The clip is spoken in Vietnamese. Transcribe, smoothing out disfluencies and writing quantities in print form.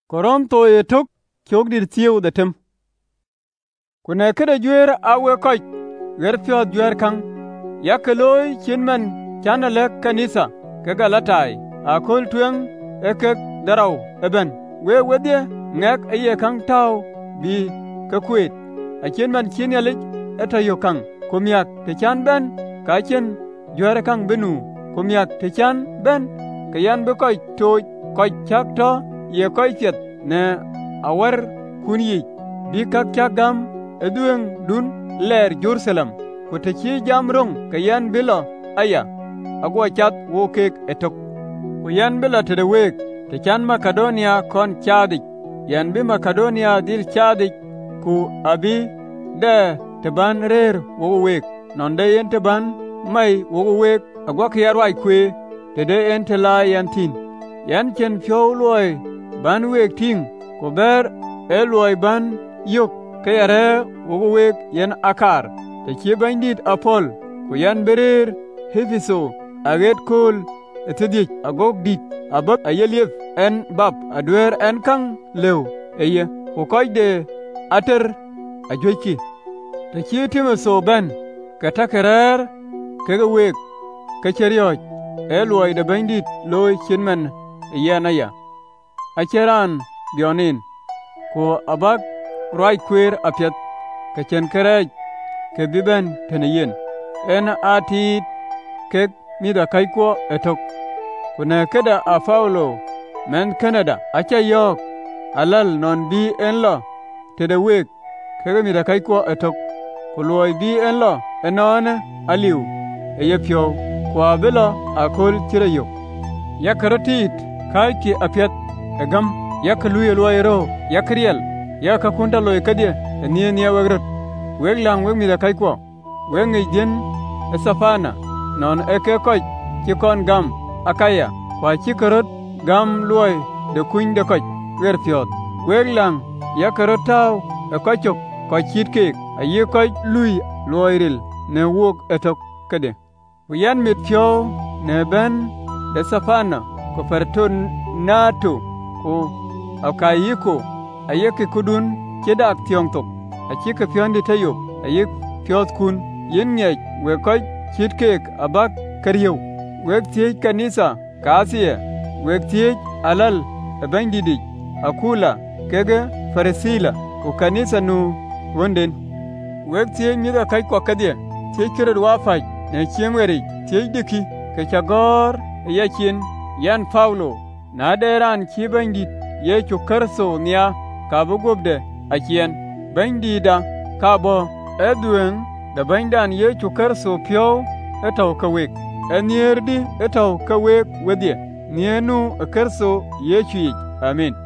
Korom to ye tok kyok dir tiyo da tim. Kuna kada juer awe koch wer pyo juer kang yakeloi chinman chana lek kanisa ke Galatai akol tueng ekek darau eben we wedye ngek aye kang tau bi ka kwet a chinman chin yalik etayo kang kumyak te chan ben ka chen juer kang benu kumyak te chan ben kayan be koch to koch chak to ye koch chet ne awar kunyi bi kak chagam edueng dun ler Jerusalem ko te chi jam rong kayan bilo aya agwa chat wo kek etok ko yan bila te de wek te chan Makedonia kon chadi yan bi Makedonia dil chadi ku abi de te ban rer wo wek non de yen te ban mai wo wek agwa kyar wai kwe te de en te la yan tin yan chen pyo loy ban wek ting ko ber e loy ban yok kayare wo wek yen akar te chi bandit apol ko yan berer Hefiso aget kol etedi agog dit abab ayelief en bab adwer en kang lew eye ko koyde ater ajoiki te chi Timoso ben katakarer kega wek kacherioj e loy de bandit loy chinmen yanaya acheran bionin ko abak roi kwer apyat kachen kerej ke biben teneyen en atit kek mida kaikwo etok kuna keda a Paulo men Canada acha yok alal non bi en lo tede wek kega mida kaikwo etok kuloi bi en lo enone aliu eyepyo kwa bilo akol tirayo yakaratit kai ki apyat egam yakaluye loyero yakriel yakakunda loy kadye eniya wegrat weglang weg mida kaikwo wengejin esafana non eke koch chikon gam akaya kwa chikarot gam loy de kuny de koch wer pyot weglang yakarot taw e kochok koch chit kek aye koch lui loyril ne wok etok kade wiyan mit pyo ne ben de safana ko perton nato ko akayiko ayeke kudun kedak tiong tok achike pyondi tayop ayek pyot kun yen nyej we koch chit kek abak karyew wek tiej kanisa kaasiye wek tiej alal abandidik akula kege farisila ko kanisa nu wonden wek tiej mida kai kwa kadye tiej kired wafaj ne chiemweri tiej diki ke chagor yakin yan Paulo na deran chi bandit ye chukarso nia kabugobde akien bandida kabo eduen da bandan ye chukarso pyo etaw kawek enierdi etaw kawek wedye nienu akarso ye chuij amin.